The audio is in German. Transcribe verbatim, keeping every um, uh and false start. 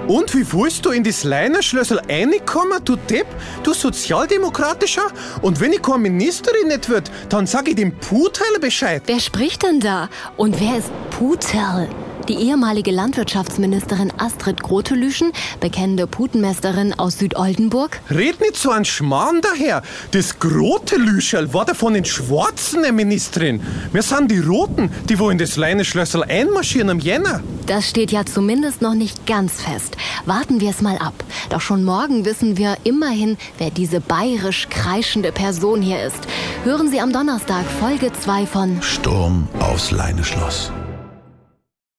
Und wie willst du in das Leinerschlössl reinkommen, du Depp, du Sozialdemokratischer? Und wenn ich keine Ministerin nicht wird, dann sag ich dem Puterl Bescheid. Wer spricht denn da? Und wer ist Puterl? Die ehemalige Landwirtschaftsministerin Astrid Grotelüschen, bekennende Putenmeisterin aus Südoldenburg? Red nicht so ein Schmarrn daher. Das Grotelüscherl war da von den Schwarzen eine Ministerin. Wir sind die Roten, die wo in das Leinerschlössl einmarschieren am Jänner. Das steht ja zumindest noch nicht ganz fest. Warten wir es mal ab. Doch schon morgen wissen wir immerhin, wer diese bayerisch kreischende Person hier ist. Hören Sie am Donnerstag Folge zwei von Sturm aufs Leineschloss.